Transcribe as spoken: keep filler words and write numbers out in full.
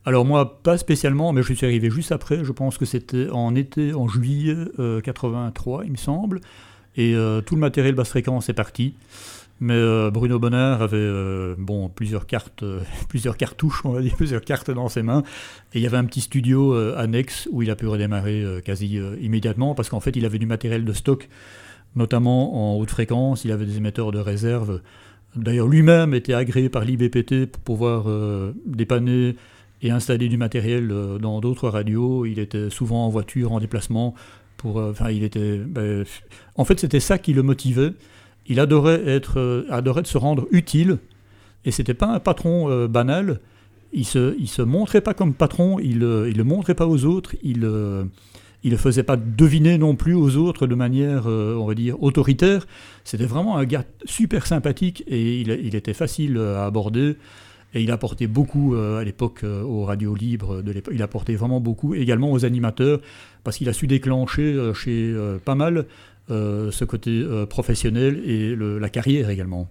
Alors moi, pas spécialement, mais je suis arrivé juste après. Je pense que c'était en été, en juillet euh, quatre-vingt-trois, il me semble. Et euh, tout le matériel basse fréquence est parti. Mais euh, Bruno Bonnard avait euh, bon, plusieurs cartes, euh, plusieurs cartouches, on va dire, plusieurs cartes dans ses mains. Et il y avait un petit studio euh, annexe où il a pu redémarrer euh, quasi euh, immédiatement, parce qu'en fait, il avait du matériel de stock, notamment en haute fréquence. Il avait des émetteurs de réserve. D'ailleurs, lui-même était agréé par l'I B P T pour pouvoir euh, dépanner et installer du matériel euh, dans d'autres radios. Il était souvent en voiture, en déplacement. Pour, euh, enfin, il était, ben, en fait, c'était ça qui le motivait. Il adorait, être, euh, adorait de se rendre utile, et c'était pas un patron euh, banal. Il se, il se montrait pas comme patron, il, euh, il le montrait pas aux autres, il, euh, il le faisait pas deviner non plus aux autres de manière, euh, on va dire, autoritaire. C'était vraiment un gars super sympathique, et il, il était facile à aborder. Et il apportait beaucoup euh, à l'époque euh, aux radios libres de l'époque. Il apportait vraiment beaucoup également aux animateurs, parce qu'il a su déclencher euh, chez euh, pas mal euh, ce côté euh, professionnel et le, la carrière également.